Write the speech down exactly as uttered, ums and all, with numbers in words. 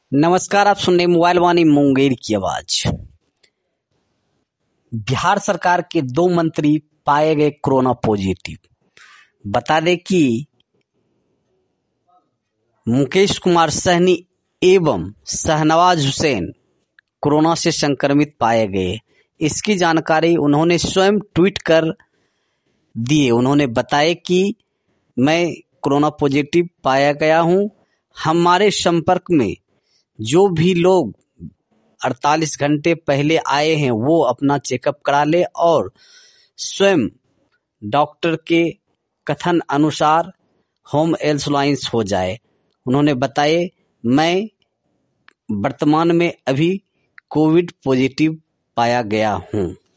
नमस्कार, आप सुन रहे मोबाइल वाणी मुंगेर की आवाज। बिहार सरकार के दो मंत्री पाए गए कोरोना पॉजिटिव। बता दें कि मुकेश कुमार सहनी एवं शहनवाज हुसैन कोरोना से संक्रमित पाए गए। इसकी जानकारी उन्होंने स्वयं ट्वीट कर दिए। उन्होंने बताया कि मैं कोरोना पॉजिटिव पाया गया हूं। हमारे संपर्क में जो भी लोग अड़तालीस घंटे पहले आए हैं वो अपना चेकअप करा ले और स्वयं डॉक्टर के कथन अनुसार होम आइसोलेशन हो जाए। उन्होंने बताया, मैं वर्तमान में अभी कोविड पॉजिटिव पाया गया हूं।